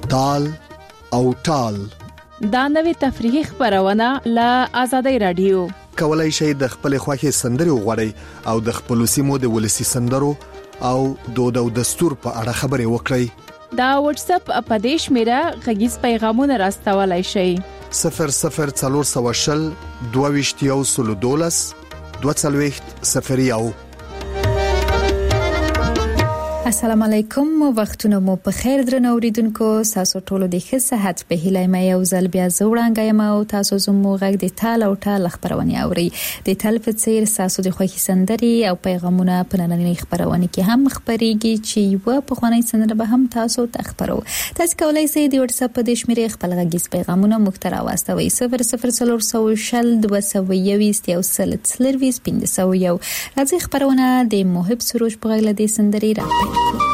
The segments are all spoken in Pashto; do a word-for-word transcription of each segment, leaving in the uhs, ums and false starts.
تال او ټال. دا نوې تفریحي خبرونه له آزادۍ رادیو. کولای شئ د خپل خوښي سندري وغوړئ او د خپل سیمو د ولسی سندرو او دود او دستور په اړه خبرې وکړئ. دا واتس اپ اپدیش میرا غږیز پیغامونه راستولای شئ. صفر صفر څلور سوه شل دوه ویشت یو سل دولس دوه څلوېښت صفر یو. السلام علیکم، وختونه مو په خیر درنو اوریدونکو. تاسو ټول د ښه صحت په هیله مې یو ځل بیا زوړانګه یم او تاسو زموږ غږ د تال او ټال خبرونه اوري. د تل په څیر تاسو د خوښي سندري او پیغامونه په نننۍ خبرونه کې هم خبريږي چې یو په خواني سندره به هم تاسو ته خبرو. تاسو کولای شئ د واتس اپ د شمیرې خپل غږیز پیغامونه مختار واستوي صفر صفر څلور سوه شل دوه سوه یوویشت یو سل څلرویشت پنځه سوه یو. راځي خبرونه د محب سروش په غږ لدې سندري راځي.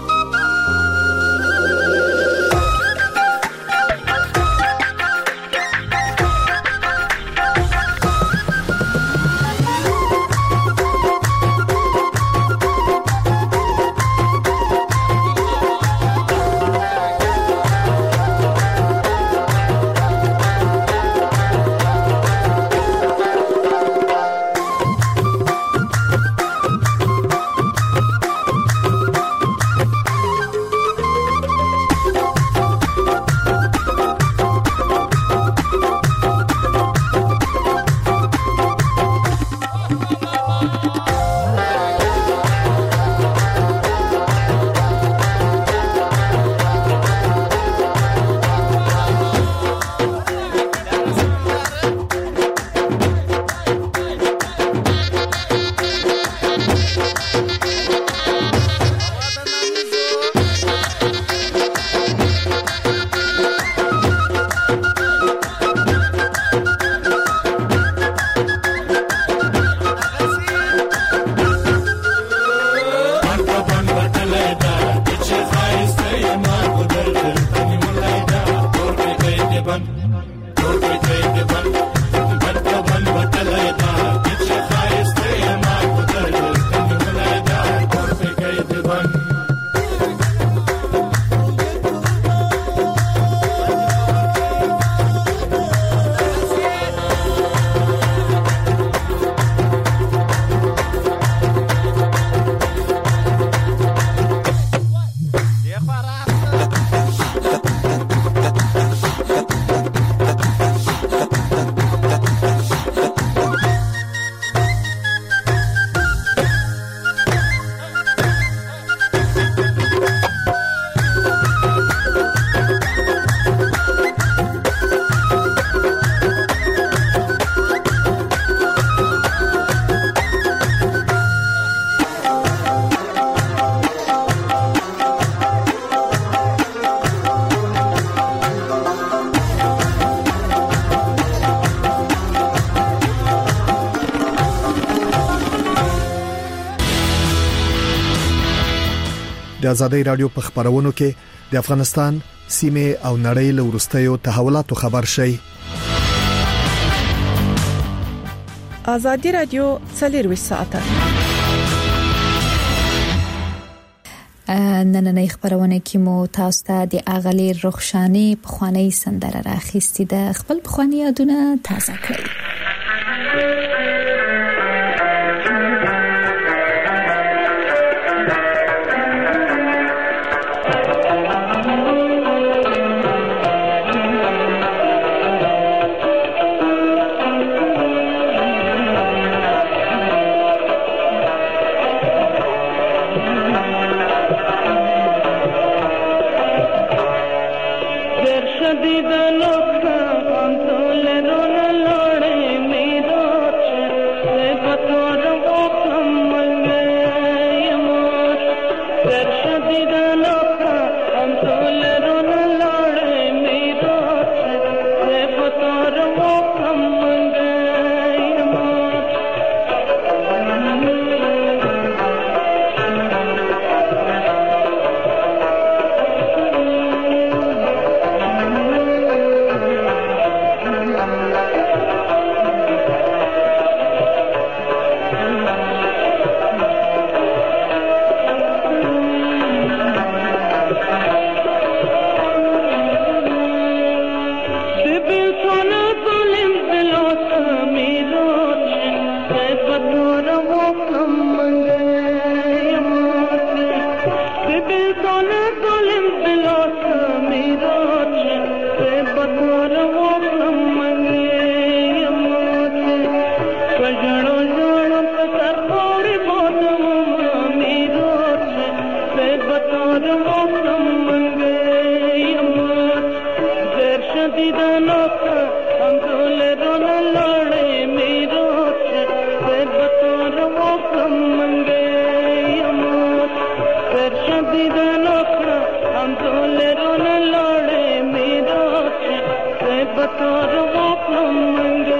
د آزادۍ رادیو په خبرونو کې د افغانستان سیمه او نړۍ له وروستیو تحولاتو خبر شي. آزادۍ رادیو څلور ساعته نننۍ خبرونه کې مو تاسو ته د اغلی رخشانی په خواني سندره راخېستې ده. خپل په خواني یادونه تازه کړئ. بطور وقتم منگه امات در شدیدن آخر هم دول رون لڑے میرات در بطور وقتم منگه امات در شدیدن آخر هم دول رون لڑے میرات در بطور وقتم منگه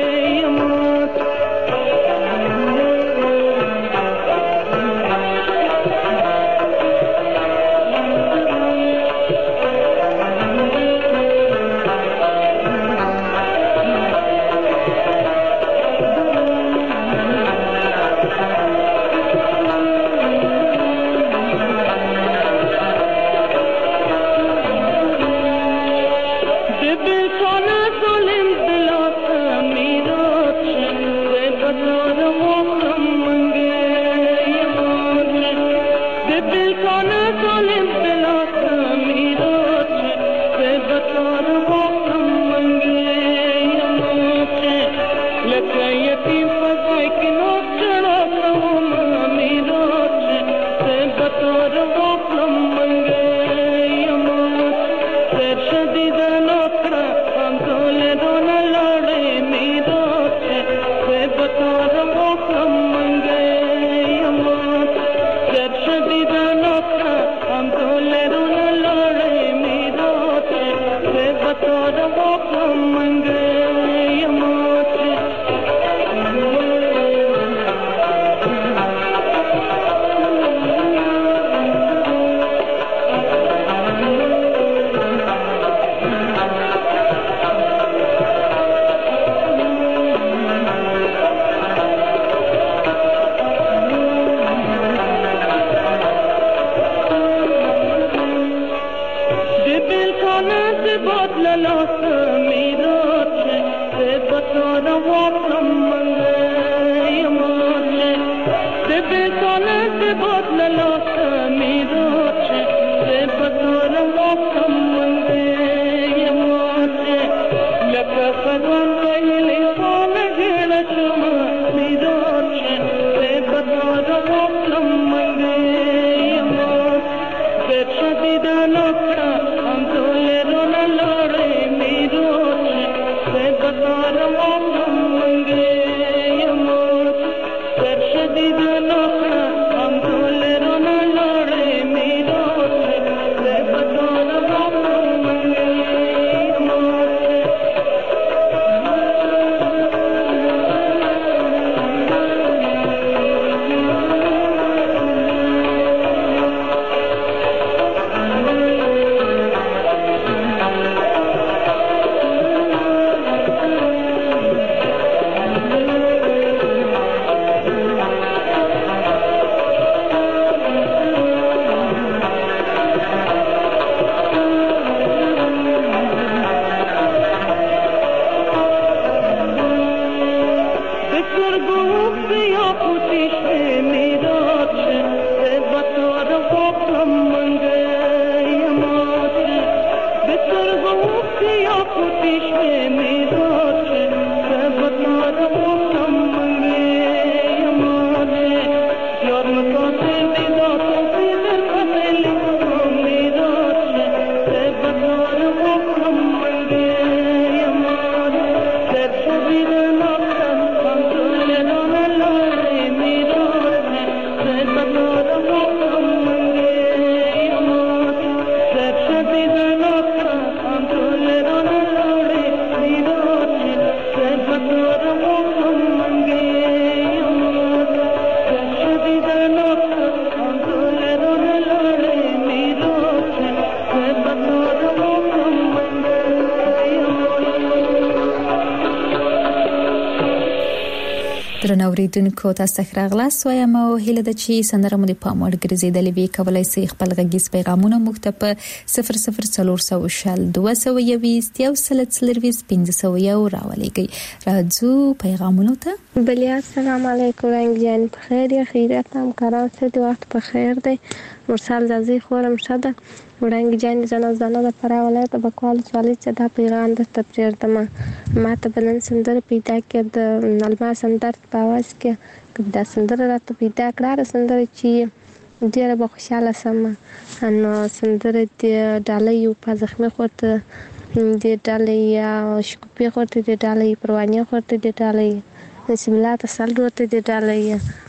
درنوریدونکو تاسو ته راغلاست وایم او هیله ده چې سندره مو د پام وړ ګرځیدلې وي. کولای شئ خپل غږیز پیغامونه موږ ته په صفر صفر څلور سوه شل دوه سوه یوویشت یو سل څلرویشت پنځه سوه یو راولېږئ. راځو پیغامونو ته. بله السلام علیکم رنگ جان بخیر یا خیریت همکاران ست وقت بخیر ده. مرسل زازی خورم شده رنگ جان زنا زنا د پر ولایت بکوال سوالی چې دا پیغام د تفسیر دمه ما ته بلن سندر پیدا کې د الماس سندر په واس کې دا سندر راته پیدا کړه سندر چې ډیره به خوشاله سم. نو سندره د ډالۍ په زخمي خورته د ډالۍ شکوپی خورته د ډالۍ پروانه خورته د ډالۍ نسیم الله تسل ورته د ډالۍ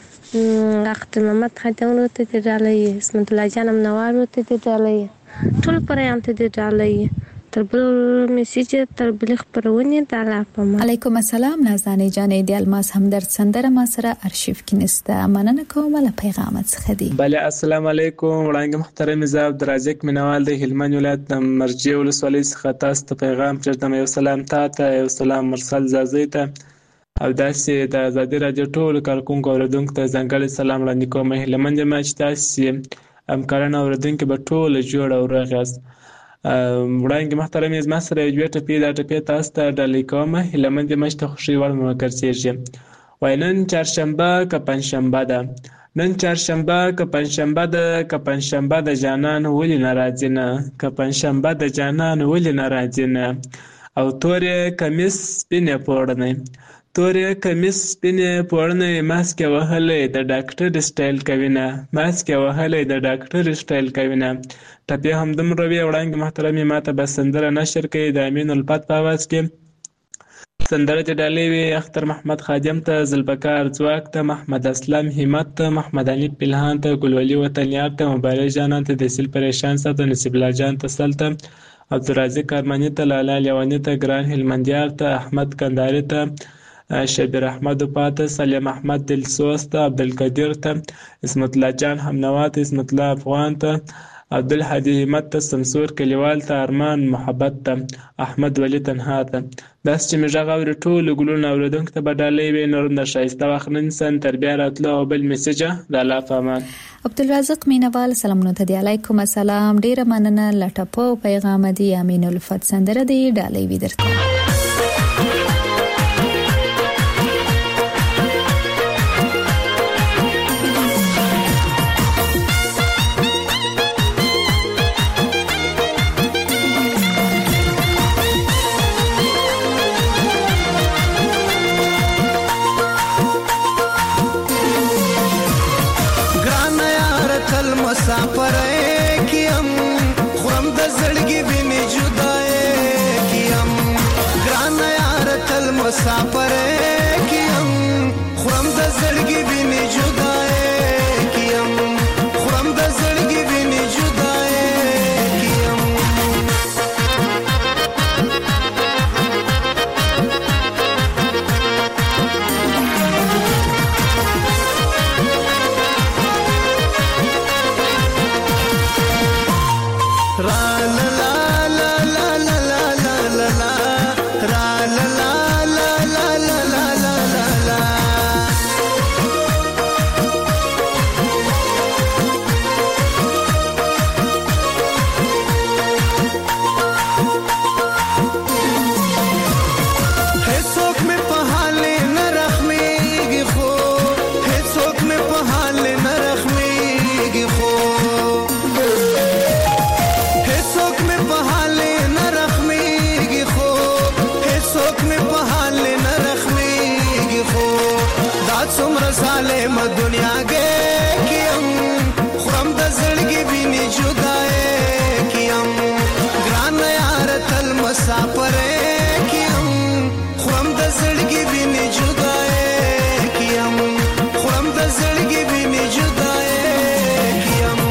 وخت محمد خاتون ورته د ډالۍ اسمت الله جانم نوار ورته د ډالۍ ټول پرېان ته د ډالۍ تر بل میسیج تر بل خبرونه د الله په ما. علیکم السلام نازنین جانې د الماس همدرد سندره ما سره ارشیف کې نسته. مننه کوم له پیغامات څخه دی. بله السلام علیکم وړاندې محترم زاب درازک منوال د هلمند ولایت د مرجع ولسوالۍ څخه تاسو ته پیغام چرته یو سلام تاته یو سلام مرسل زازی ته او داسې د آزادي رادیو ټول کارکونکو اوریدونکو ته ځانګړی سلام وړاندې کوم. هلمند ما چې تاسو همکاران اوریدونکو به ټول جوړ او روغ یاست. وړاندې محترم زما سره یو ټپې دا ټپې تاسو ته ډالۍ کوم. هلمند ما چې ته خوشي وړ مو ګرځېږي وای نن چهارشنبه که پنجشنبه ده نن چهارشنبه که پنجشنبه ده که پنجشنبه د جانان ولې نه راځي نه که پنجشنبه د جانان ولې نه راځي نه او تورې کمیس سپینې پوړنۍ تورې کمیس سپینې پوړنۍ ماسک وهلی د ډاکټر سټایل کوي نه ماسک وهلی د ډاکټر سټایل کوي نه. ټپې همدومره وي. وړاندې محترمې ما ته به سندره نشر کوي د امین الفت په اواز کې. سندره چې ډالۍ وي اختر محمد خادم ته، ذوالفقار ځواک ته، محمد اسلم همت ته، محمد علي پلهان ته، ګلولي وطنیار ته، مبارک جانان ته، دسیل پریشان ته، نصیب الله جان ته، سل ته، عبدالرازق ارماني ته، لالا لیواني ته، ګران هلمندیار ته، احمد کنداري ته، شبیر احمد پاته، سلیم احمد دلسوز ته، عبدالقدیر ته، اسمت الله جان همنوا ته، اسمت الله افغان ته، عبدالحدی همت ته، سمسور کلیوال ته، ارمان محبت ته، احمد ولی تنها ته. داس چې مې غږ اوري ټولو ګلونو اورېدونکو ته به ډالۍ وي. نورم د ښایسته وخت نن سن تر بیا راتلو او بل میسیجه د الله په امان. عبدالرزاق مینوال سلامونه ته دی. علیکم السلام ډیره مننه. لټپو پیغام دی امین الفت سندره دی ډالۍ وي درته. مسافر کیم خورم د زړګي ویني جدای کیم ګران یار تل مسافر کیم خورم د زړګي ویني جدای کیم خورم د زړګي ویني جدای کیم ظالم دنیا گے کیم خورم د زړګي ویني جدای کیم ګران یار تل مسافر کیم خورم د زړګي ویني جدای کیم خورم د زړګي ویني جدای کیم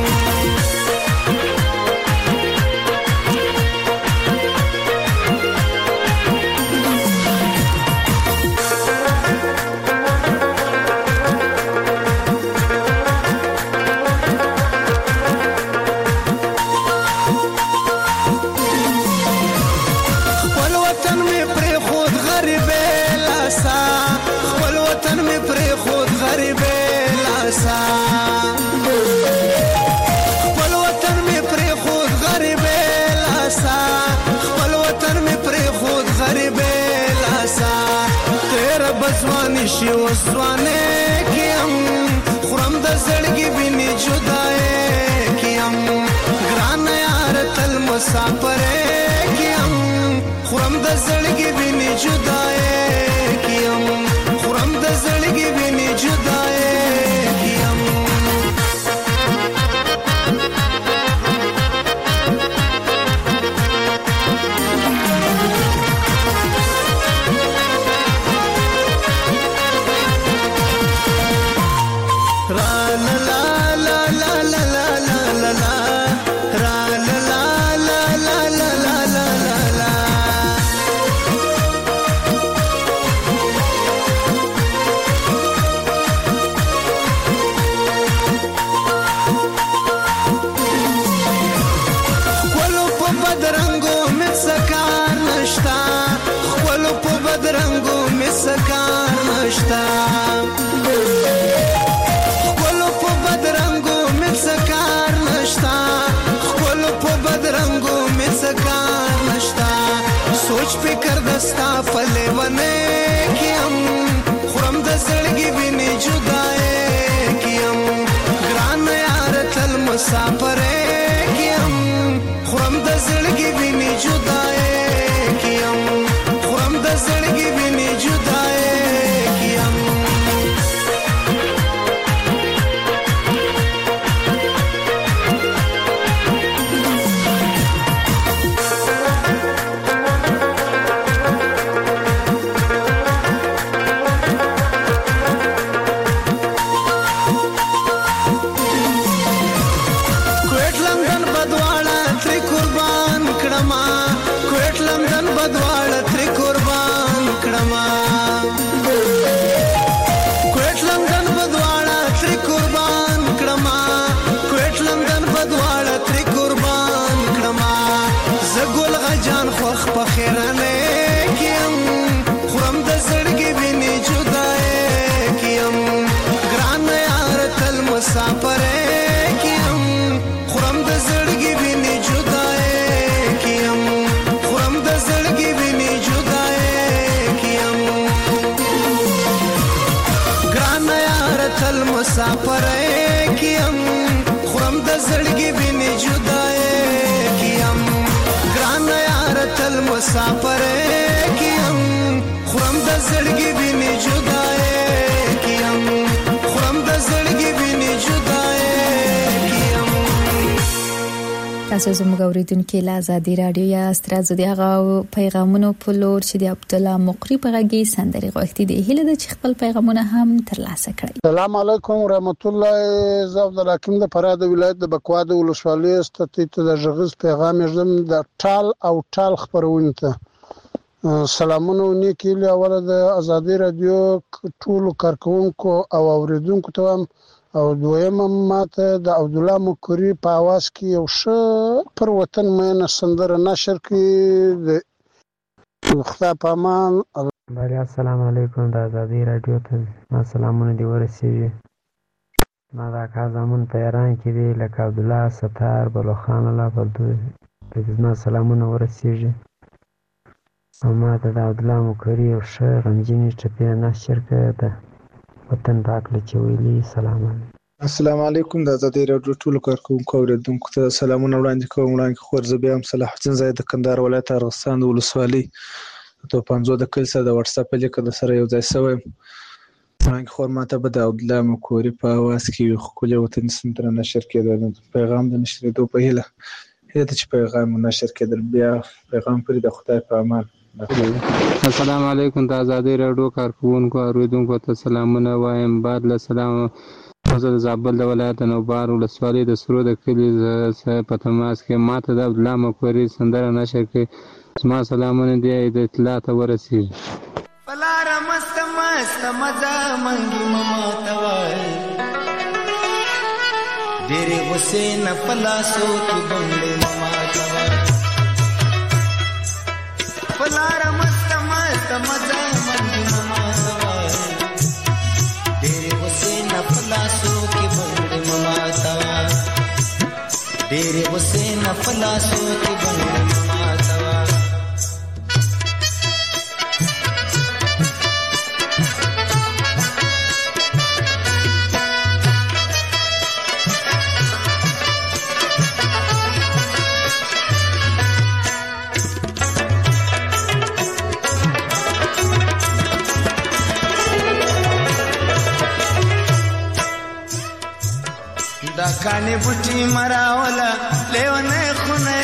خپل وطن می پرې خود غریب لاسا خپل وطن می پرې خود غریب لاسا تیر بزوانی شي وسوانه کیم خورم د زړګي ویني جدای کیم ګران یار تل مسافر کیم خورم د زړګي ویني جدای کیم خورم د زړګي ویني جدای کیم په بدرنګو مې سکار نشتا خپل په بدرنګو مې سکار نشتا خپل په بدرنګو مې سکار نشتا خپل په بدرنګو مې سکار نشتا سوچ فکر دستا فلې ونه کیم خرم د زړګي ویني جدای کیم ګران یار تل مسافر کیم خرم د زړګي ویني جدای کیم خرم د زړګي ویني جدای کیم مسافر کیم خرم د زړګي ویني جدای کیم خرم د زړګي ویني جدای کیم ګران یار تل مسافر کیم خرم د زړګي ویني جدای کیم ګران یار تل مسافر کیم خرم د زړګي ویني جدای کیم خرم د زړګي ویني جدای کیم. تاسو زموږ اوریدونکو له آزادي رادیو یا سترازو دی هغه پیغامونو په لور چې د عبد الله مقری په غږی سندري غوښتي دی هله د خپل پیغامونه هم ترلاسه کړئ. السلام علیکم ورحمت الله. زه عبد الله حکیم د فراه د ولایت د بکوا د ولسوالۍ ستې ته د ژغز پیغام یې د ټال او ټال خبرونه ته سلامونه نیکی له اوله د آزادي رادیو ټول کارکونکو او اوریدونکو ته او دویم ماته د عبد الله مقری په आवाज کې یو ښه پر وطن مینه سندره نشر کې د خدای په امان. بله السلام علیکم د آزادي رادیو ته ما سلامونه دی ورسیږي. ما دا کار زمون په ایران کې دی لکه عبد الله ستار بلوخان الله پر دوی د ما سلامونه ورسیږي. ما ته د عبد الله مقری یو ښه غمجنې ټپې نشر کړه د وطن پاک له چويلي. سلام علیکم. السلام علیکم د آزادي رادیو ټول کارکونکو اوریدونکو ته سلامونه وړاندې کوم. وړاندې خور زبې هم صلاح الدین زاید د کندهار ولایت ارغستان د ولسوالۍ ته پنځو د کل سره د واتس اپ لیک د سره یو ځای شوی. وړاندې خور ماته به د عبد الله مقری په आवाज کې یو خپل وطن سندره نشر کېدل. پیغام د نشریدو په هیله هله چې پیغام نشر کېدل بیا پیغام پرې د خدای په امان. السلام علیکم د آزادي رادیو کارکونکو اوریدونکو ته سلامونه وایم. بعد له سلام زه د زابل د ولایت نوبار ولسوالۍ د سرو د کلي په تماس کې ماته د عبد الله مقری سندره نشر کې زما سلامونه دی د اطلاع ته ورسیږي. پلار مست مست مزه منګي مما توای ډېرې غصې نه پلاسو کې بنګړې مما توای پلار مست مست مزه منګي مما توای ډېرې غصې نه پلاسو کې بنګړې مما توای ډېرې غصې نه پلاسو کې بنګړې مما توای. دا کانی بوټي مراولا لیونه خونه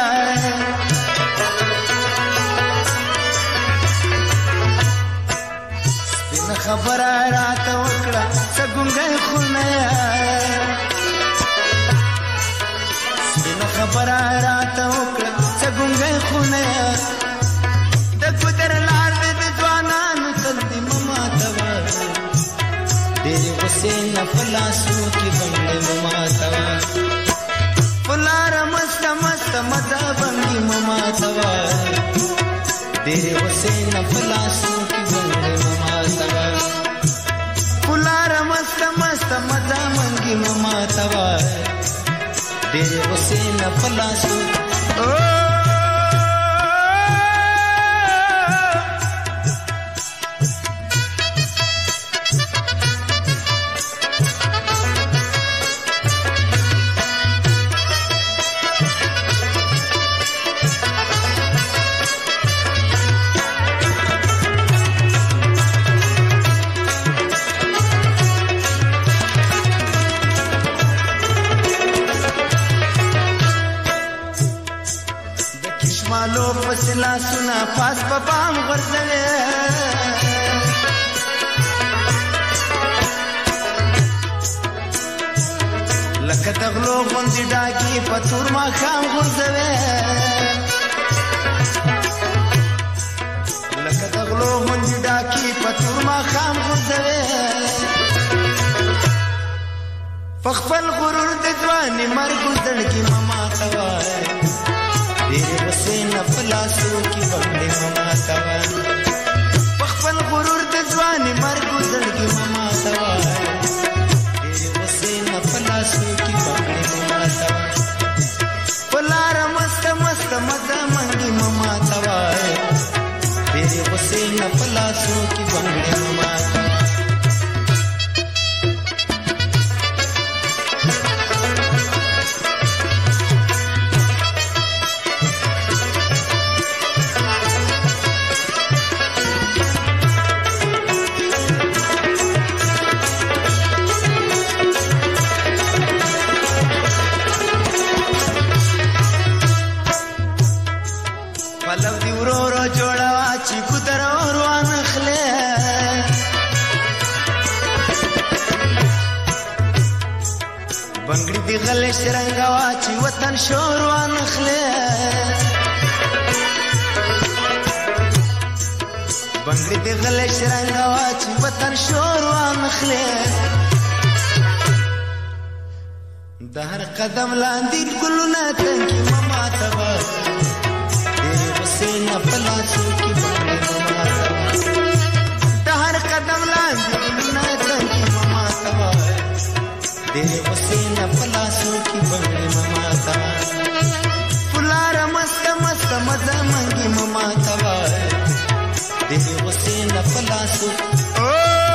سپین خبره راته وکړه څنګه خونه سپین خبره راته وکړه څنګه خونه د ګدر لار د ځوانانو تل دې مما توا ډېرې غصې نه پلاسو کې بنګړې مما توا پلار مست مست मस्त मजा बंगी ममा तवा तेरे वसे न फलासों की बंगे ममा तवा पुलारा मस्त मस्त मजा मंगी ममा तवा तेरे वसे न फलासों ओ मालो फसला सुना पास पपाम गर्दले लक तगलो गोंदी डाकी पतुर मा खाम गुर्दले लक तगलो गोंदी डाकी पतुर मा खाम गुर्दले पखपल गुरुर दजवानी मर गुजर की ममा तवाए तेरे वसे न फलासों की बंदे ममा तवा पखपल गुरूर दजवानी मर गुजर की ममा तवा तेरे वसे न फलासों की बंदे ममा तवा पुलारा मस्त मस्त मजा मंगी ममा तवा तेरे वसे न फलासों की बंदे ममा तवा बंगड़ी दी गले शरंगावाची वतन शोरवा नखले बंगड़ी दी गले शरंगावाची वतन शोरवा नखले दहर कदम लांदी कुलना तंकी ममा तवा तेरे वसे न फलासों की बंगड़ी ममा तवा दहर कदम लांदी कुलना तंकी ममा तवा तेरे वसे न फलासों की बंगड़ी ममा तवा पुलारा मस्त मस्त मजा मंगी ममा तवा तेरे वसे न फलासों ओ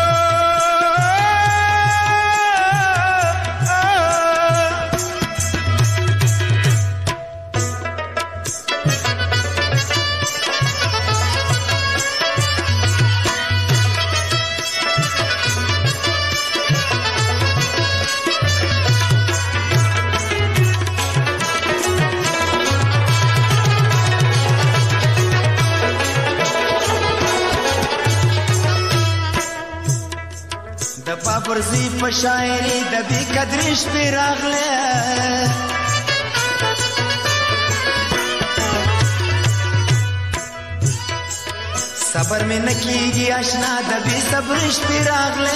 परजी पशायरी दबी कदरिश पे रागले सबर में न कीगी आशना दबी सबरिश पे रागले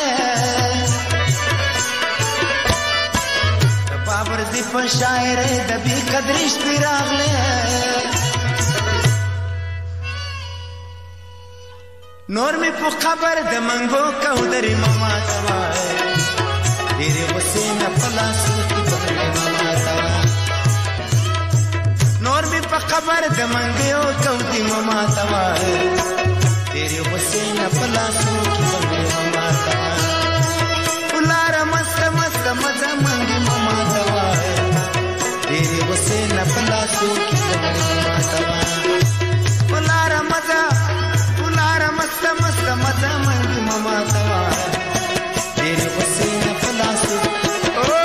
परजी पशायरी दबी कदरिश पे रागले नोर में पु खबर द मंगो कौदरी ममा तवा तेरे वसे न फलासों की बंगड़ी ममा तवा नोर में पु खबर द मंगो कौदी ममा तवा तेरे वसे न फलासों की बंगड़ी ममा तवा पुलारा मस्त मस्त मजा मंगी ममा तवा तेरे वसे न फलासों की बंगड़ी ममा तवा पुलारा मजा मस्त मस्त मजा मंगी ममा तवा तेरे वसे न फलासों ओ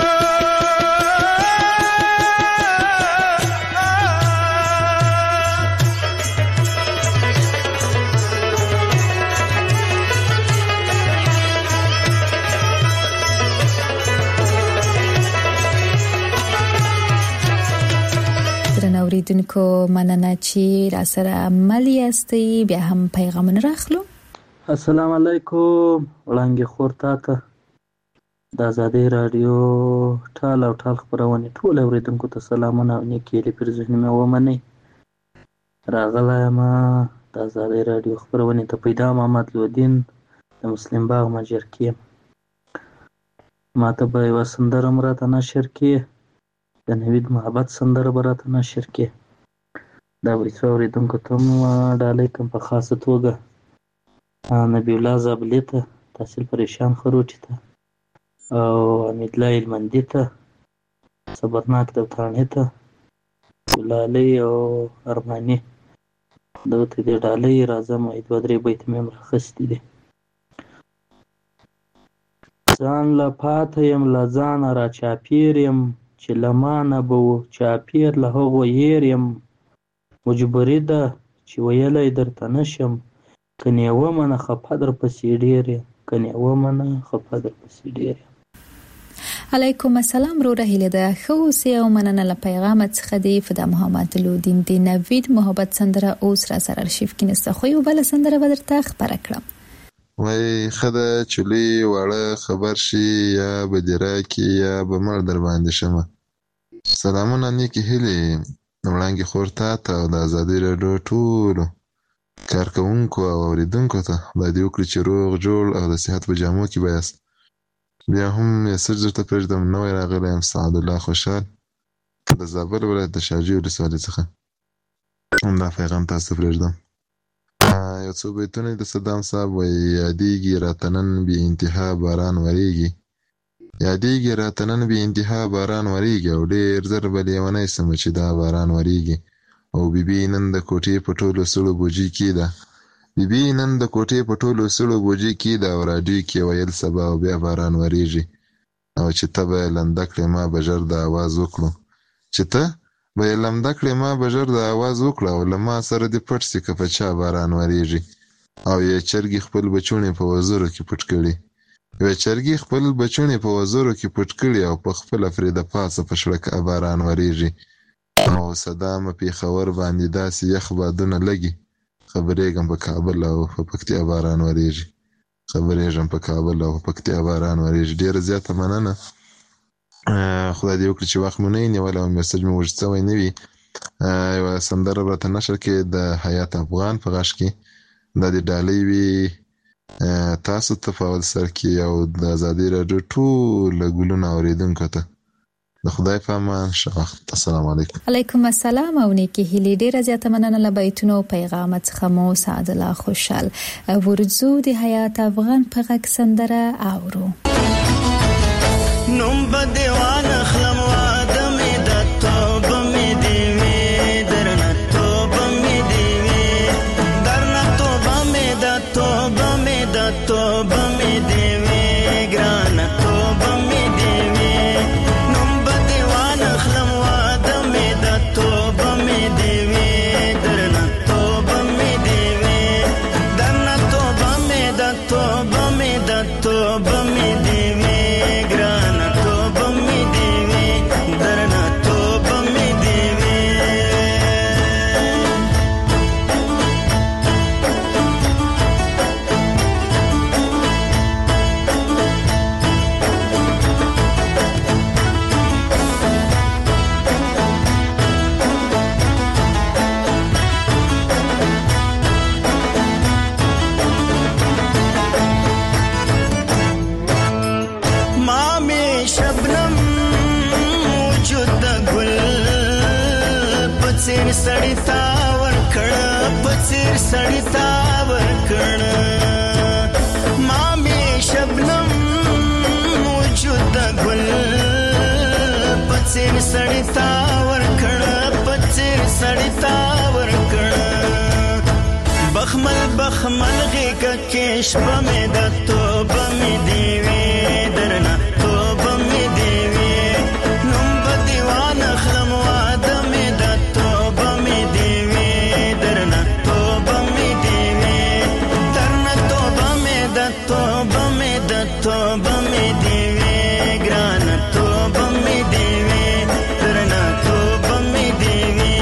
اوریدونکو مننه چې را سره عمل یاستئ بیا هم پیغامونه راخلو. السلام علیکم وړانګې خور تا ته د ازادۍ راډیو ټال او ټال خپرونې ټول اوریدونکو ته سلامونه او نیکې هیلې پر ذهني مې ومنئ. راغلی یم د ازادۍ راډیو خپرونې ته پیدا محمد لودین د مسلم باغ مجر کې یم. ماته به یوه سندره هم راته نشر کړې، د نوید محبت سندره به راته نشر کړې. دا به څو اورېدونکو ته هم ډالۍ کړم په خاصه توګه نبي الله زابلي ته، تحصیل پریشان خروټي ته او حمیدالله هلمندي ته، صبرناک دوتاڼي ته، ګلالۍ او ارماني دغه ته دې ډالۍ راځم. دوه درې بیته مې هم راخیستي دي. ځان له پاته یم له ځانه را چاپېر یم، چې له ما نه به و چاپېر له هغو هېر یم. مجبوري ده چې ویلی درته نه شم، کنې ومنه خفه در پسې ډېر یم، کنې ومنه خفه در پسې ډېر یم. علیکم السلام وروره هیله ده ښه اوسئ او مننه له پیغامه څخه دی. فدا محمد لودین د نوید محبت سندره اوس را سره ارشیف کې نسته، خو یو بله سندره به درته خپره کړم. وای ښه ده چې لوی واړه خبر شي، یا به دې راکړي یا به مړ در باندې شمه. سلامونه نیکې هیلې وړانګې خور تا ته او د ازادۍ راډیو ټولو کارکوونکو او اورېدونکو ته خدای دې وکړي چې روغ جوړ او د صحت په جامو کې به یاست. بیا هم میسج درته پرېږدم، نوی راغلی یم سعدالله خوشحال د زابل ولایت د شاجوی ولسوالۍ څخه. همدا پیغام تاسو ته پرېږدم. یو څو بیتونه د صدام صاحب وایي یادېږي راته نن بې انتها باران ورېږي، یادېږي راته نن بې انتها باران ورېږي، او ډېر زر به لیونی سمه چې دا باران ورېږي. او بیبي نن د کوټې په ټولو سړو بوجي کې ده، بیبي نن د کوټې په ټولو سړو بوجي کې ده، او راډیو کې ویل سبا او بیا باران ورېږي. او چې ته به یې لنده کړې ما به ژر د اواز وکړو، چې ته به یې لمده کړې ما به ژر د اواز وکړه، او له ما سره دې پټ سي که په چا باران ورېږي. او یې چرګې خپل بچوڼې په وزرو کې پټ کړي، یوې چرګې خپل بچوڼې په وزرو کې پټ کړي، او په خپله پرې د پاسه په شړکه باران ورېږي. او صدامه پېښور باندې داسې یخ بادونه لګي، خبرېږم په کابل او په پکتیا باران ورېږي، خبرېږم په کابل او په پکتیا باران ورېږي. ډېره زیاته مننه. خدای دې وکړي چې وخت مو نه وي نیولی او میسج مو اوږد شوی نه وي. یوه سندره راته نشر کې د حیات افغان په غږ کې، دا د ډالۍ وي تاسو ته په اول سر کې او د ازادۍ راډیو ټوله ګلونه اورېدونکو ته. د خدای په امان، ښه وخت. السلام علیکم. علیکم السلام او نیکې هیلې. ډېره زیاته مننه له بیتونو او پیغامه څخه مو سعدالله خوشحال. ورځو د حیات افغان په غږ سندره اورو. نوم به دیوان اخلم واده مې د توبه مې دې وي، درنه توبه مې دې وي، درنه توبه مې د توبه مې د توبه مې دې وي، ګرانه توبه مې دې وي. نوم به دیوان اخلم واده مې د توبه مې دې وي، درنه توبه مې دې وي، درنه توبه مې د توبه مې د توبه مې دې وي، ګرانه توبه مې دې وي، درنه توبه مې دې وي. سړی تا ورکړ پڅیر سړی تا ورکړ، ما می شبنم موجود ګل پڅیر سړی تا ورکړ، پڅیر سړی تا ورکړ. بخمل بخمل غېږه کې شپه مې د توبه مې دې وي، درنه توبه مې دې وي. نوم به دیوان اخلم واده مې د توبه مې دې وي، درنه توبه مې دې وي، درنه توبه مې د توبه مې د توبه مې دې وي، ګرانه توبه مې دې وي، درنه توبه مې دې وي.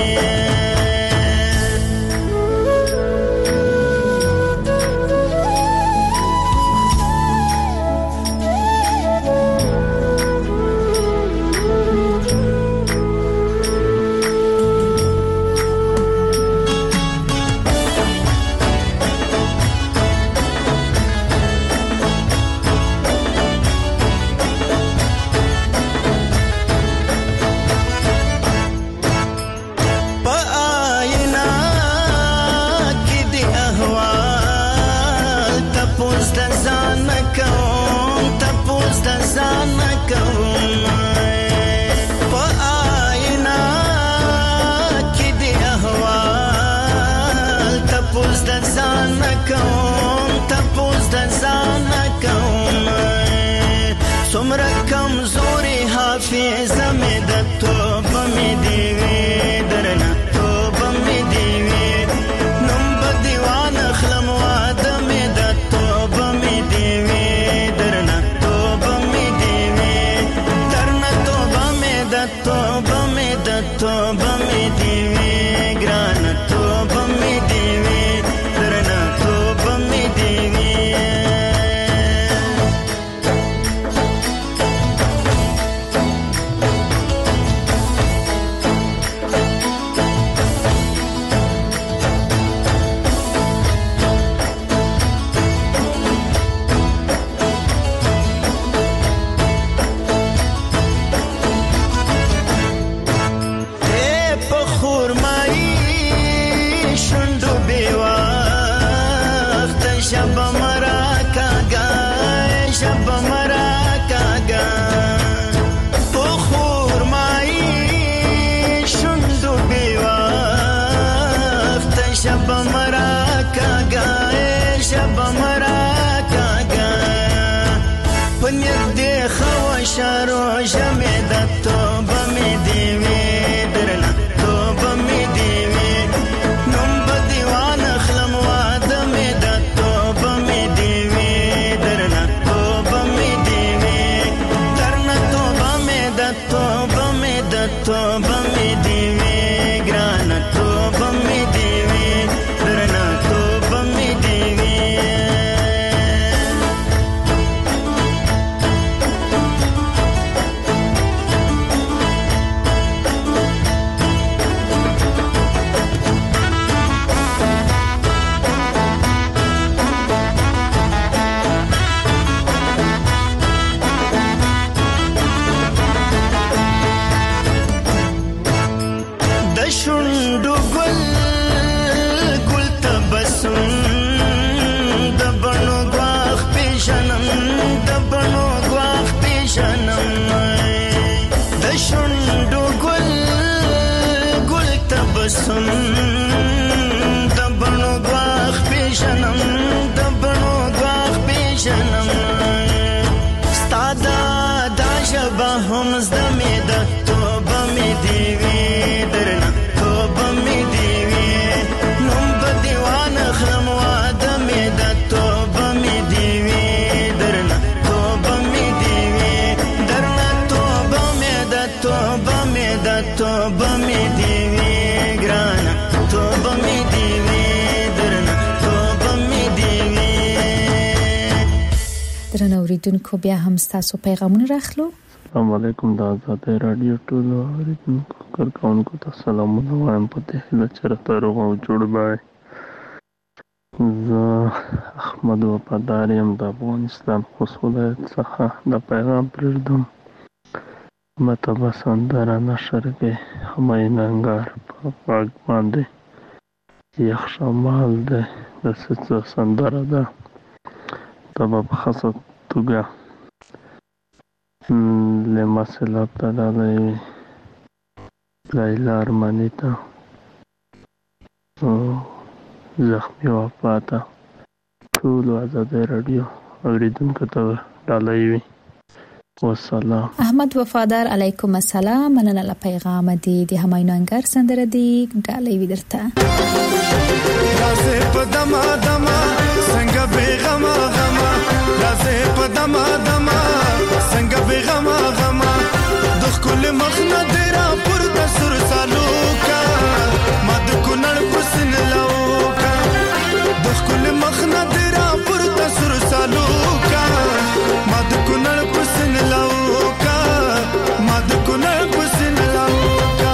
ځان کوم په آینا کې دی احوال تپوس د ځان کوم تپوس د ځان کوم څومره کمزوري حافظه مې د توبه مې دی وې درنه توبه مې دی وې نوم به دیوان اخلم واده مې د توبه مې دی وې درنه توبه مې دی وې درنه توبه مې د توبه مې د توبه مې دی وې ګرانه توبه مې دی وې درنه توبه مې دی وې شارو جمع د توبه مې دی وې درنه توبه مې دی وې نوم به دیوان اخلم واده مې د توبه مې دی وې درنه توبه مې دی وې درنه توبه مې د توبه مې د توبه مې دی وې ګرانه توبه مې دی وې درنه توبه مې دی وې شوندو گل گل تبسم د بڼو ګواخ پیژنم د بڼو ګواخ پیژنم د شوندو گل گل تبسم د بڼو ګواخ پیژنم د بڼو ګواخ پیژنم ستا دا دا ژبه هم زده مې ده توبه مې دی وې درنه توبه مې دی وې نوم به دیوان اخلم واده مې د توبه مې دی وې درنه توبه مې دی وې درنه توبه مې د توبه مې د توبه مې دی وې ګرانه توبه مې دی وې درنه توبه مې دی وې درنه اوریدونکو بیا هم ستاسو پیغامونه راخلو. السلام علیکم د آزادۍ رادیو ټولو اوریدونکو کارکونکو ته سلامونه وایم په دې هیله چې راته روغ او جوړ به زه احمد وفادار یم د افغانستان خوست ولایت څخه د پیغام پرېږدم مته به سندره نشر کې همایون انګار په غږ باندې یخ شمال دی د څه سندره ده دا به په خاصه توګه لمسل عبدالله لیلا ارمانیتا زخمی وفاته ټول آزادۍ رادیو اوریدونکو ته ډالۍ وي والسلام. احمد وفادار علیکم السلام. مننه له پیغام دی د همایون انګار سندره دی ډالۍ وي درته. رازه په دما دما څنګه بیغما غما رازه په دما دما څنګه بیغما غما د خپل مخنه درا پر د سر سالوکا مد کونړ پسن لوکا د خپل مخنه درا پر د سر سالوکا مد کونړ پسن لوکا مد کونړ پسن لوکا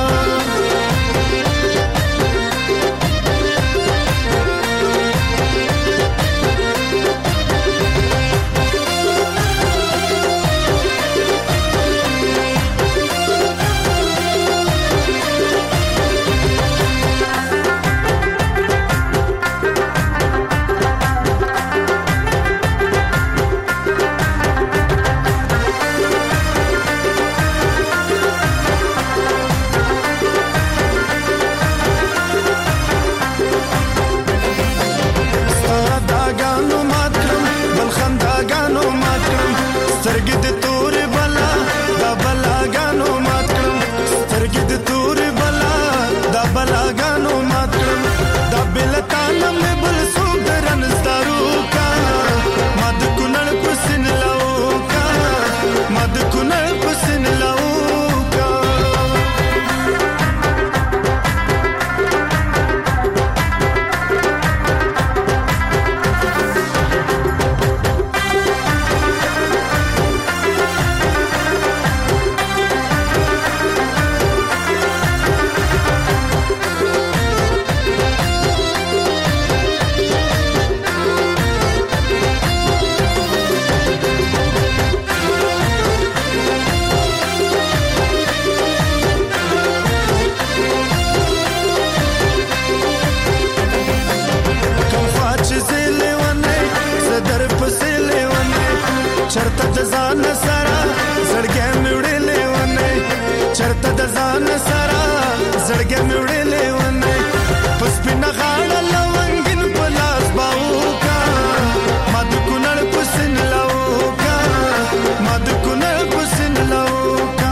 زړګي مې وړلې ونه پس پنا غاړه لونګین پلاس باوکا ما د کونړ پسن لاوکا ما د کونړ پسن لاوکا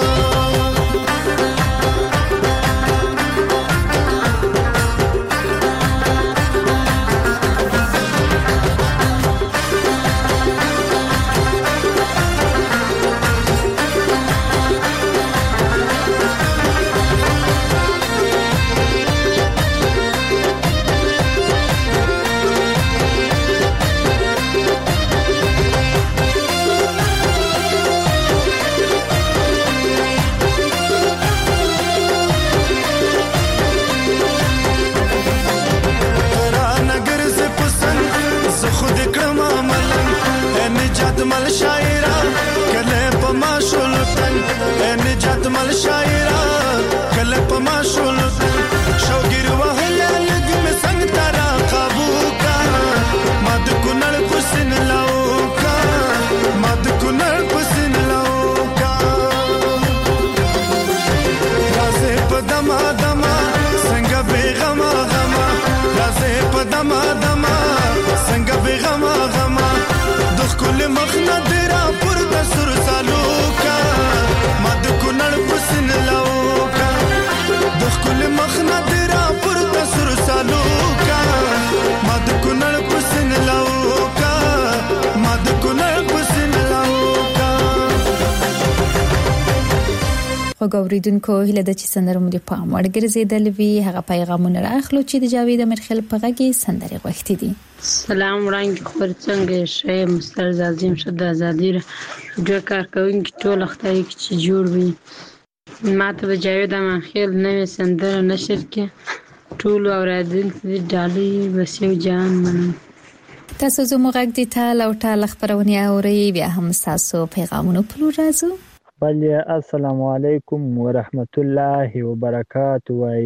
مل شاعرا کله پما شولتن نجات مل شاعرا کله پما شولتن شوګر وهله لګ مې څنګه ترا قابو کا ما د کونړ پسن لاو کا ما د کونړ پسن لاو کا رازه پدما دما څنګه بیغما غما رازه پدما دما څنګه بیغما غما کل مخنا درا پر د سر سالوکا ما د کونړ پسن لاوکا د کل مخنا درا پر د سر سالوکا ما د کونړ پسن لاوکا ما د کونړ پسن لاوکا وګوریدونکو هله د چ سندرو د پام ورګرځیدل وی هغه پیغامونه راخلو چې د جاوید امرخیل په غږی سندري غوښتي دي. سلام وړاندې خبر څنګه شې مستر عظیم شد ازادي د کار کوونکي ټول خدای چې جوړ وي ماته د جاوید امرخیل نوې سندره نشر کې ټول اورادونکو د ډالۍ وسیو جان منم. تاسو زموږ غږ د ټال او ټال خبرونه اوري بیا هم تاسو پیغامونه پلو راځو. بل السلام علیکم ورحمت الله وبرکاته وای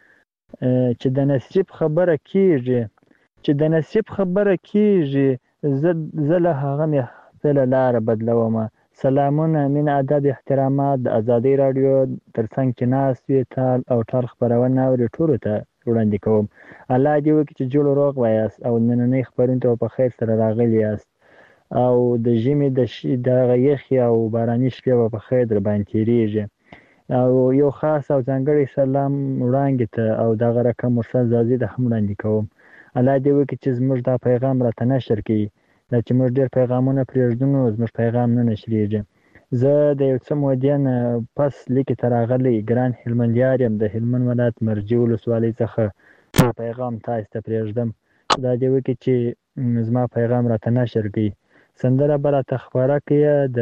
چې د نصیب خبره کیږي چې د نصیب خبره کیږي زله هغه مې خپل لار بدلوم. سلامونه من ادب احترامات د ازادي رادیو ترڅنګ کې ناس وی تال او ټال خبرونه او ټولو ته وړاندې کوم. الله دې وکړي چې جوړ روغ وایاست او نننې خبرونه ته په خیر سره راغلي یاست او د ژمي د شي د غیخي او باراني شپې په خیر در باندې تیریږي او یو خاص او ځانګړی سلام وړاندې ته او دغه رقم مرسل زازي د هم وړاندې کوم. الله دې وکړي چې زموږ دا پیغام راته نشر کړي دا چې موږ ډېر پیغامونه پرېږدو نو زموږ پیغام نه نشریږي. زه د یو څه مودې نه پس لیکې ته راغلی ګران هلمندیار یم د هلمند ولایت مرجې ولسوالۍ څخه پیغام تاسو ته پرېږدم. دا دې وکړي چې زما پیغام راته نشر کړي. سندره به راته خپاره کړي د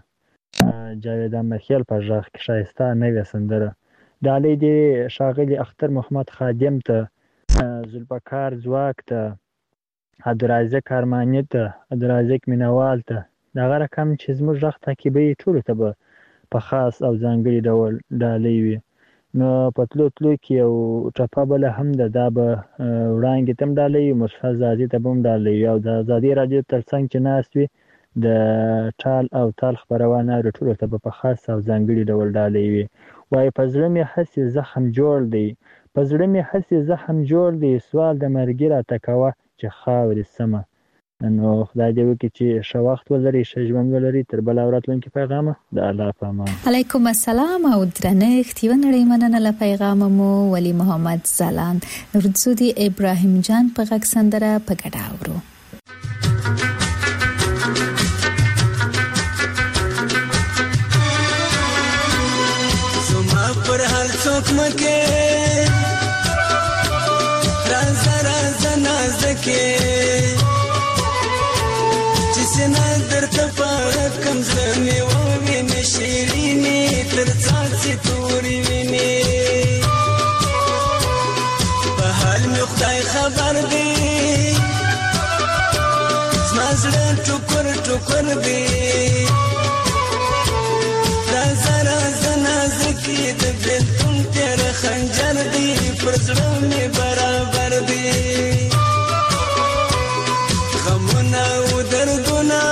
جاوید امرخیل په غږ کې ښایسته نوې سندره. ډالۍ دې ښاغلي اختر محمد خادم ته زلبکار ځواک ته عبدالرازق ارماني ته عبدالرازق مینوال ته دغه رقم چې زموږ غږ تعقیبوي ټولو ته به په خاص او ځانګړي ډول ډالۍ وي. نو په تلو تلو کې یو ټپه بله هم ده دا به وړانګې ته هم ډالۍ وي مصطفی زادي ته به هم ډالۍ وي او د ازادي راډیو تر څنګ چې ناست وي د ټال او تال خپرونه اوري ټولو ته به په خاص او ځانګړي ډول ډالۍ وي. وایي په زړه مې هسې زخم جوړ دی په زړه مې هسې زخم جوړ دی سوال د مرګي راته کوه چې خاورې سمه. نو خدای دې وکړي چې ښه وخت ولري ښه ژوند ولري تر بله او راتلونکي پیغامه د الله په امان. علیکم السلام او درنښت یوه نړۍ مننه له پیغامه مو ولی محمد ځلاند ورځو د ابراهیم جان په غږ سندره په ګډه اورو. زما پر هر څوک مکه راز راز نازکه سنا درته په کم زمي و وینې شیرینې تر څاڅي تورې وینې په حال مې خدای خبر دی زما زړه ټوکر ټوکر دی راز راز نازکې د بېلتون تېر خنجر دی پر زړه مې برابر دی غمونه و دردونه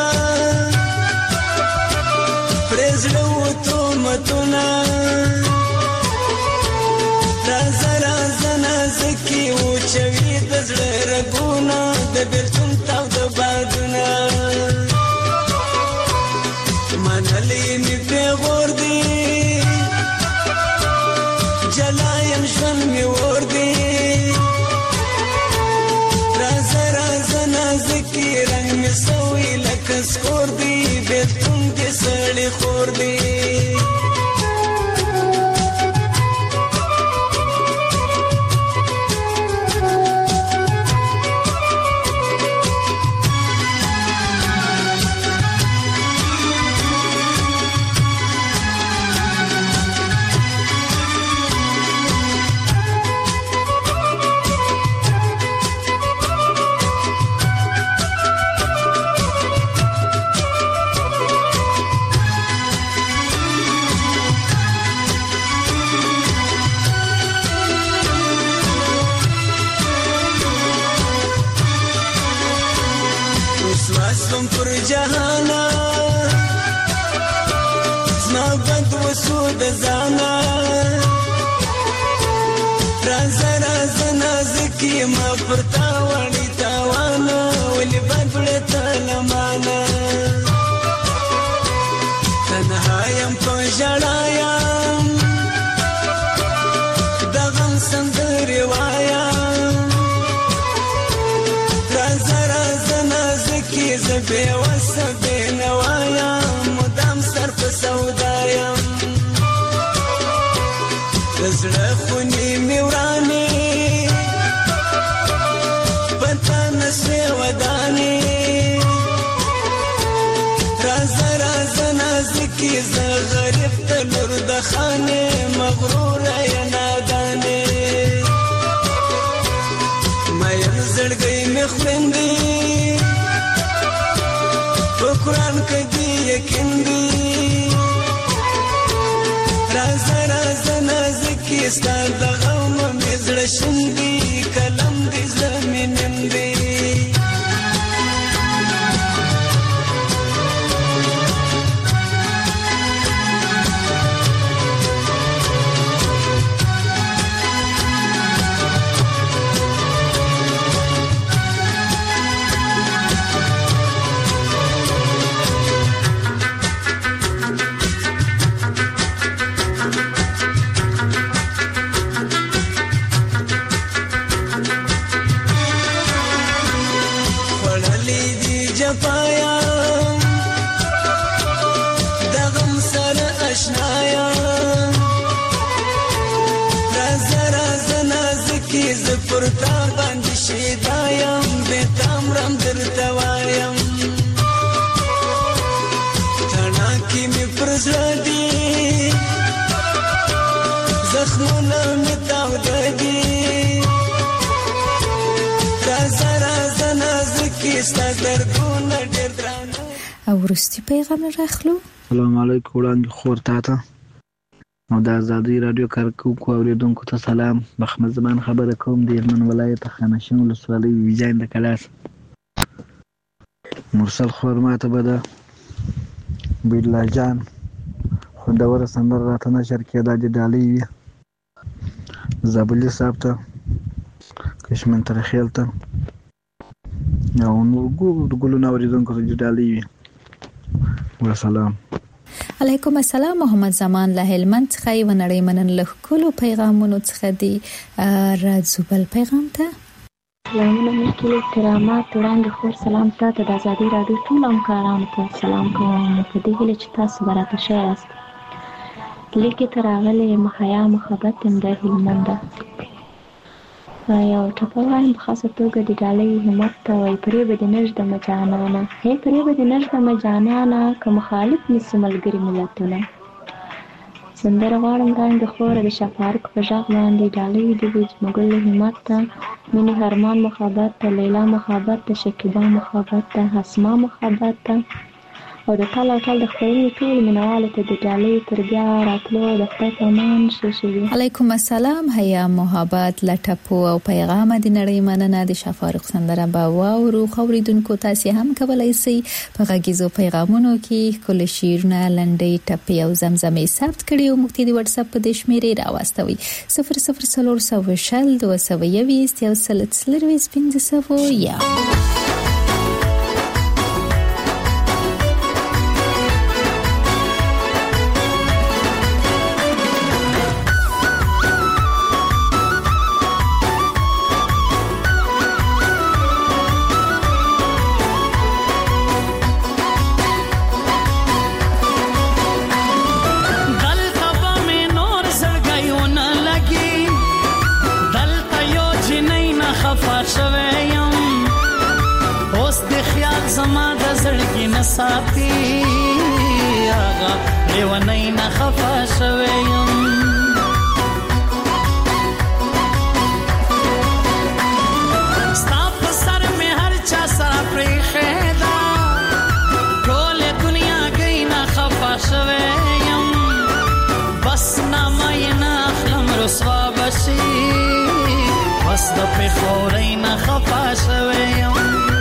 پرې زړه و تهمتونه می ور دی رازه رازه نازکی رنگ می سوی لکه سکور دی بیلتون دی سړی خور دی پر جهانا زما بد وسو د ځانا رازه رازه نازکي ما پر تا وړي تاوانا ولې بدړه تلمانا تنها يم په ژړا یم د غم سندرې وایم رازه رازه نازکي زبې وسه بې نوایم مدام سر په سودا یم د زړه خونې مې ورانې په تا نسوې ودانې رازه رازه نازکي زه غریب ته لور د خانې مغروره یې نادانې میم زړګی مې خوریندې په قرآن کې دې یقین دی رازه رازه نازکي ستا د غم مې زړه شین دی قلم دې زړه مې نیم دی پرتا باندې شیدایم به تامرم درته وایم تڼا کې مې پر زړه دي زخمونه مې تاوده دي رازه رازه نازکي ستا دردونه ډېر درانه. او وروستي پیغام راخلو. السلام علیکم وړاندې خور تاته او د ازادۍ راډیو کارکوونکو اورېدونکو ته سلام. محمد زمان خبره کوم د هلمند ولایت خانشین ولسوالۍ ویجاین د کلاس. مرسل خور ماته به د بیرلا جان خوندوره سندره راته نشر کېده د ډالۍ وي زابلي صاحب ته کشمن ترخیل ته او نور ګلونه اورېدونکو ته د ډالۍ وي. وسلام. علیکم السلام. محمد زمان له هلمند څخه یو نړۍ منن له کولو پیغامونو څخه دی راځو بل پیغام ته. سلامونه مکل کرامات وړاندې خور سلام تاسو د ازادي راډیو ټول همکارانو ته سلام کوم په دې هیله چې تاسو براته ښه یاست. لیکي تر راغلې محیا محبت هم د هلمند یو ټپه وایم په خاصه توګه د ډالۍ همت ته وایي پرې به دې نږده مجانانه هی پرې به دې نږده مجانانه که مخالف نیسي ملګري ملتونه. سندره غواړم وړاندې خوره د شفارق په غږ باندې ډالۍ دې وي زموږ له همت ته مینې هرمان محبت ته لیلا محبت ته شکیبا محبت ته حسما محبت ته او د ټال او ټال د خپرونې ټول مینوالو ته د ډالۍ تر بیا راتلو د خدای په امان ښه شوي. علیکم السلام. حیا محبت لټپو او پیغام د نړۍ مننه د شفارق سندره به واورو. خوریدونکو تاسو هم کولای شئ په غږیزو پیغامونو کې کله شیرونه لنډۍ ټپې او زمزمې ثبت کړئ او موږ ته د واتس اپ په د شمیرې راوستوي صفر صفر صفر صفر شل دوه سوه یویشت یو سل څلرویشت پنځه سوه یا نه ساتي هغه لیونی نه خفه شوی یم ستا په سر مې هر چا سره پرېښې ده ټولې دنیا گئی نه خفه شوی یم بس نامه یې نه اخلم رسوا به شي بس د پېښورۍ نه خفه شوی یم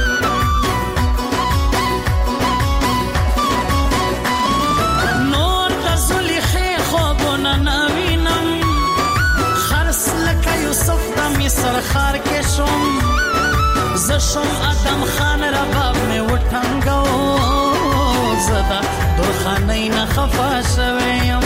سرخار کې شوم زه شوم ادم خان رباب مې وټنګو زه د درخانۍ نه خفه شوی یم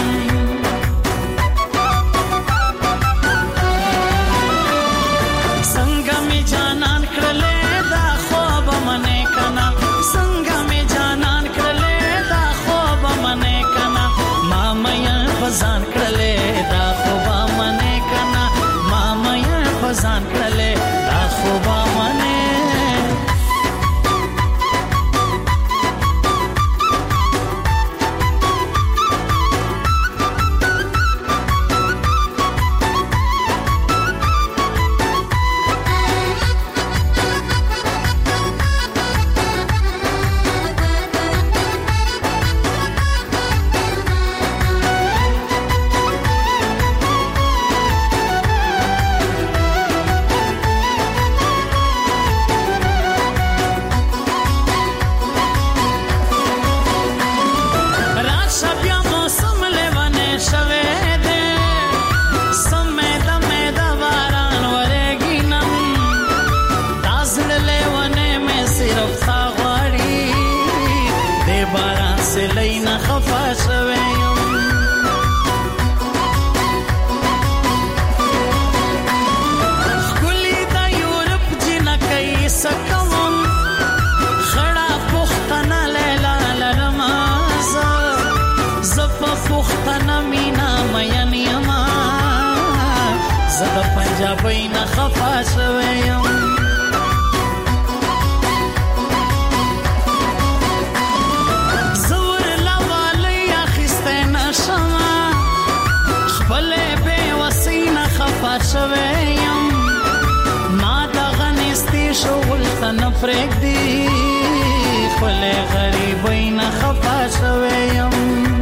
څنګه مې جانان کړلې دا خوب منې کنه څنګه مې جانان کړلې دا خوب منې کنه ما مې بزان کړلې دا خوب منې کنه ما مې ځان کړلې دا خوبه منې پنجابی نه خفه شوی یم زور لوالی اخیستی نشمه خپلې بېوسۍ نه خفه شوی یم ما دغه نیستي شغل ته نه پرېږدي خپلې غریبۍ نه خفه شوی یم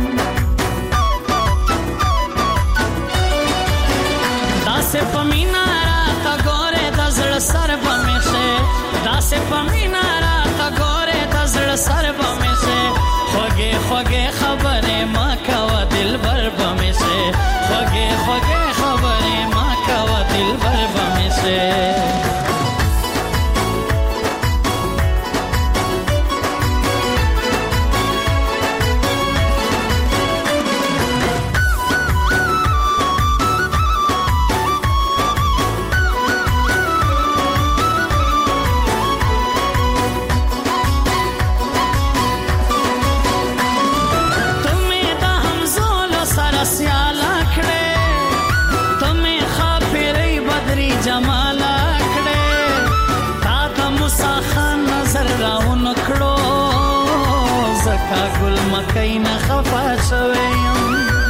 داسې په مینا راته ګورې د زړه سر به مې شې داسې په مینا راته ګورې د زړه سر به مې شې خوږې خوږې خبرې ما کوه دلبر به مې شې خوږې خوږې خبرې ما کوه دلبر به مې شې ګل مکۍ نه خفه شوی یم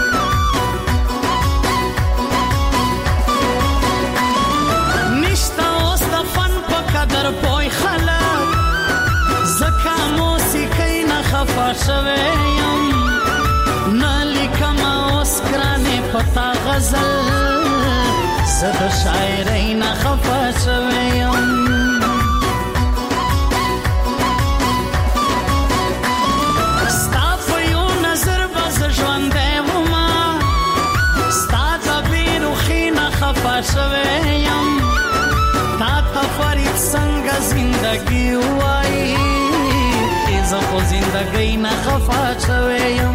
نشته اوس د فن په قدر پوی خلک ځکه موسیقۍ نه خفه شوی یم نه لیکم اوس ګرانې په تا غزل زه د شاعرۍ نه خفه شوی یم شوی یم تا ته فرید څنګه زندګي وایي زه خو زندګۍ نه خفه شوی یم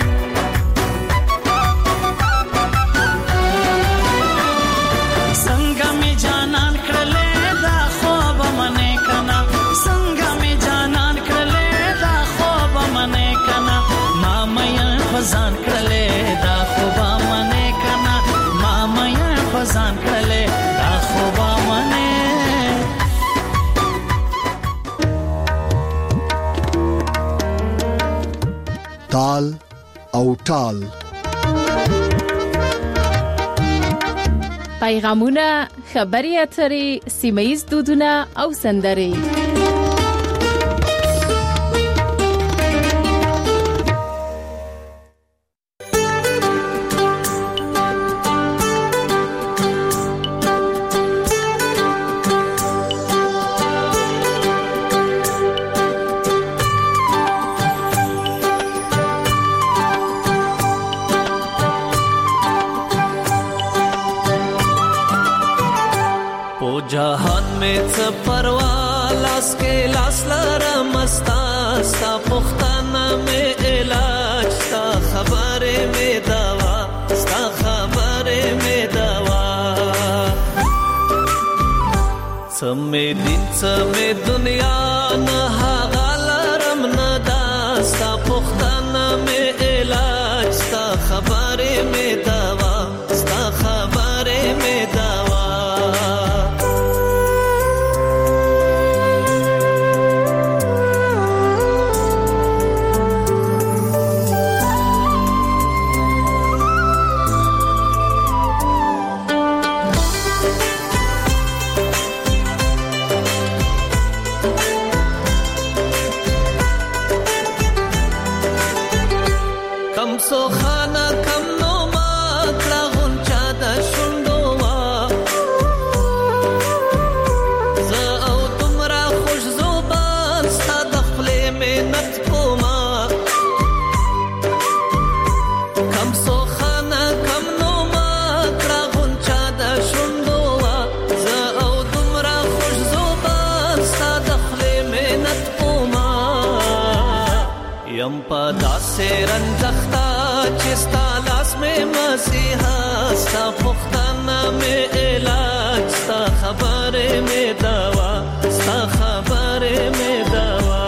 څنګه مې جانان کړلې دا خوب منې کنه څنګه مې جانان کړلې دا خوب منې کنه ما مې ځان کړلې دا خوب منې کنه ما مې ځان کړلې دا خوب منې او ټال. پیغامونه، خبري اترې، سیمه‌ییز دودونه او سندرې. जहान में च परवा लास के लास लरमस्ता सा पुख्ताना में इलाज सा खबरे में दवा सा खबरे में दवा समे दिन समे दुनिया न हागलरम न दा सा पुख्ताना में इलाज सा खबरे में दवा सा खबरे में दवा सो खाना कम नो मात्रा गुंचा दा शुंडोवा ज़ाओ तुमरा खुश ज़ुबान सा दखले में नत कोमा कम सो खाना कम नो मात्रा गुंचा दा शुंडोवा ज़ाओ तुमरा खुश ज़ुबान सा दखले में नत कोमा यम पदा से रंजख्ता चिस्ता लास में मसीहा सा पुख्ताना में इलाज सा खबरे में दवा सा खबरे में दवा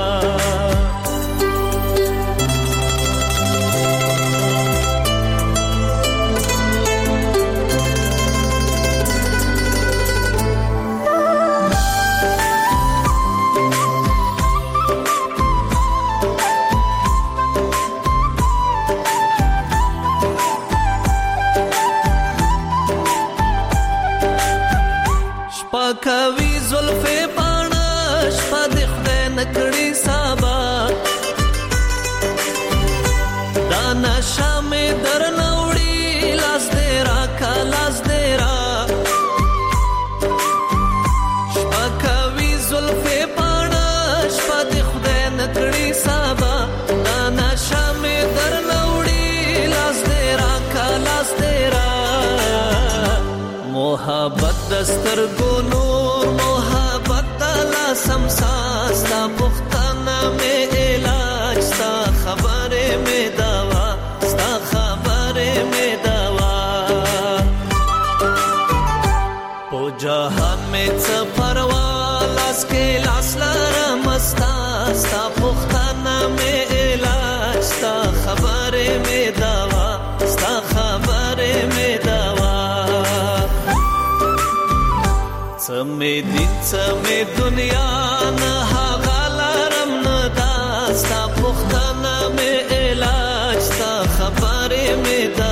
कवि जुल्फे बाणश पदिख दे नकड़ी साबा दाना शामे दर नौड़ी लास देरा का लास देरा कवि जुल्फे बाणश पदिख दे नकड़ी साबा दाना शामे दर नौड़ी लास देरा का लास देरा मोहब्बत दस्तर गोनो मोहब्बत तला समसा सा पुख्ताना में इलाज सा खबरे में दवा सा खबरे में दवा ओ जहान में च परवा लास के लास लरमस्ता सा पुख्ताना में इलाज सा खबरे में दवा सा खबरे में दवा समे दिन समे दुनिया न हागलरम न दा सा पुख्ताना में इलाज सा खबरे में दा